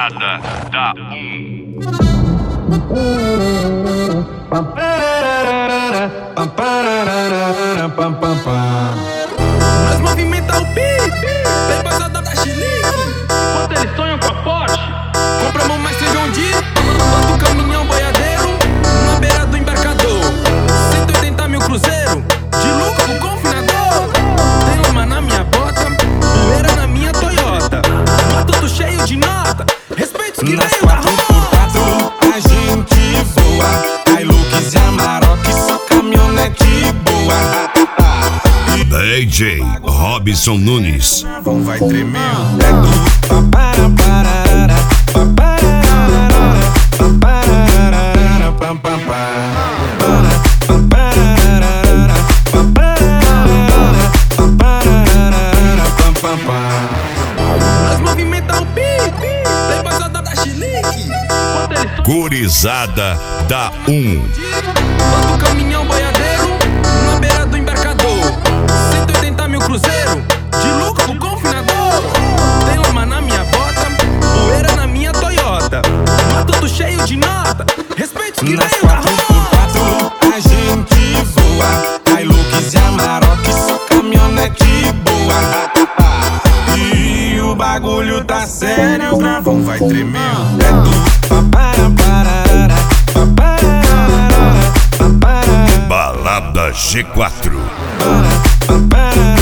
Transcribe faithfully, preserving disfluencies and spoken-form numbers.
Gurizada da um. Nós movimenta o pipe, tem passada da chilique. Quando eles sonham com a Porsche, Compramos mais feijão de bota o caminhão boiadeiro na beira do embarcador. Cento e oitenta mil cruzeiro de lucro pro confinador. Tem uma na minha bota, poeira na minha Toyota. Mas tudo cheio de nota, respeito os que Nas veio da quatro por quatro a gente voa. Hilux e Amarok, só caminhonete boa. D J Robson Nunes. Vão vai tremer o teto. Papara, pararara, papara, papara, pam, pam, pam. Papara, papara, papara, pam, pam, pam. Nós movimenta o pipe, tem passada da chilique. quando eles sonham Gurizada da um. Bota o caminhão boiadeiro na beira do embarcador. Cento e oitenta mil cruzeiro de lucro pro confinador. Tem uma na minha bota, poeira na minha Toyota. Mas tudo cheio de nota, respeito os que Nas veio da quatro por quatro a gente voa. Hilux e Amarok, só caminhonete boa. E o bagulho tá sério, o gravão vai tremer o teto. Papara, pararara, papara, papara, Balada G quatro. papara.